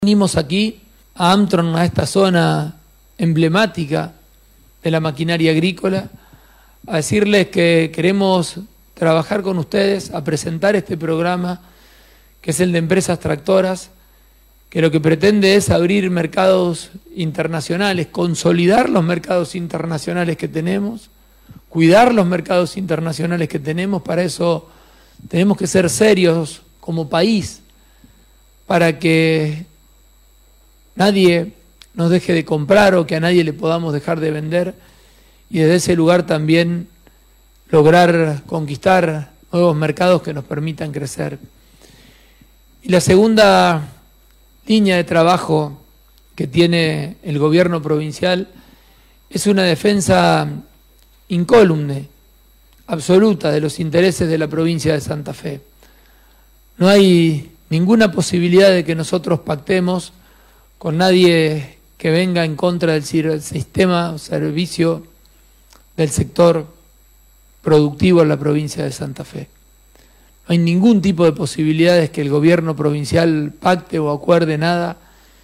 Venimos aquí a Amtron, a esta zona emblemática de la maquinaria agrícola, a decirles que queremos trabajar con ustedes, a presentar este programa que es el de empresas tractoras, que lo que pretende es abrir mercados internacionales, consolidar los mercados internacionales que tenemos, cuidar los mercados internacionales que tenemos. Para eso tenemos que ser serios como país, para que nadie nos deje de comprar o que a nadie le podamos dejar de vender, y desde ese lugar también lograr conquistar nuevos mercados que nos permitan crecer. Y la segunda línea de trabajo que tiene el gobierno provincial es una defensa incólume, absoluta, de los intereses de la provincia de Santa Fe. No hay ninguna posibilidad de que nosotros pactemos con nadie que venga en contra del sistema o servicio del sector productivo en la provincia de Santa Fe. No hay ningún tipo de posibilidades que el gobierno provincial pacte o acuerde nada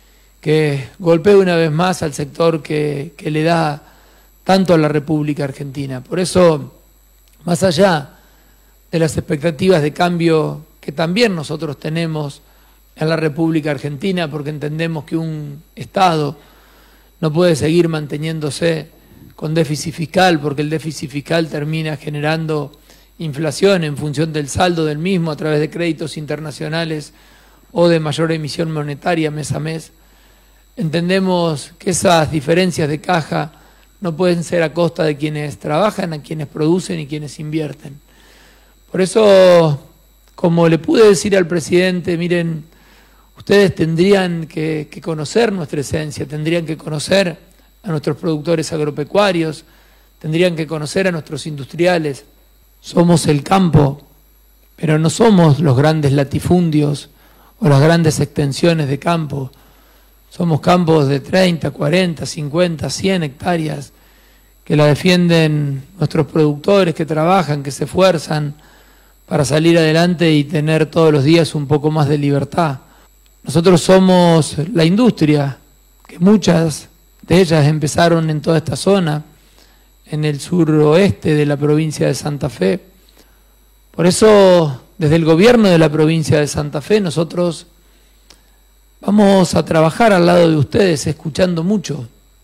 que golpee una vez más al sector que le da tanto a la República Argentina. Por eso, más allá de las expectativas de cambio que también nosotros tenemos en la República Argentina, porque entendemos que un Estado no puede seguir manteniéndose con déficit fiscal, porque el déficit fiscal termina generando inflación en función del saldo del mismo a través de créditos internacionales o de mayor emisión monetaria mes a mes. Entendemos que esas diferencias de caja no pueden ser a costa de quienes trabajan, a quienes producen y quienes invierten. Por eso, como le pude decir al presidente, miren, ustedes tendrían que conocer nuestra esencia, tendrían que conocer a nuestros productores agropecuarios, tendrían que conocer a nuestros industriales. Somos el campo, pero no somos los grandes latifundios o las grandes extensiones de campo. Somos campos de 30, 40, 50, 100 hectáreas que la defienden nuestros productores, que trabajan, que se esfuerzan para salir adelante y tener todos los días un poco más de libertad. Nosotros somos la industria, que muchas de ellas empezaron en toda esta zona, en el suroeste de la provincia de Santa Fe. Por eso, desde el gobierno de la provincia de Santa Fe, nosotros vamos a trabajar al lado de ustedes, escuchando mucho.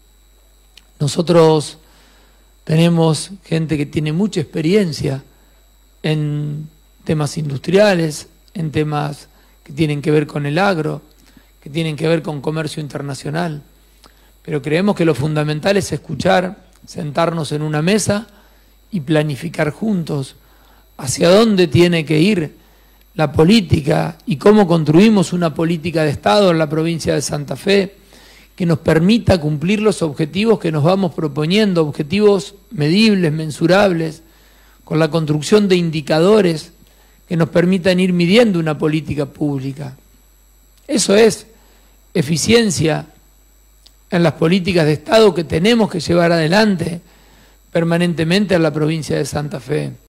Nosotros tenemos gente que tiene mucha experiencia en temas industriales, en temas que tienen que ver con el agro, que tienen que ver con comercio internacional. Pero creemos que lo fundamental es escuchar, sentarnos en una mesa y planificar juntos hacia dónde tiene que ir la política y cómo construimos una política de Estado en la provincia de Santa Fe que nos permita cumplir los objetivos que nos vamos proponiendo, objetivos medibles, mensurables, con la construcción de indicadores que nos permitan ir midiendo una política pública. Eso es eficiencia en las políticas de Estado que tenemos que llevar adelante permanentemente en la provincia de Santa Fe.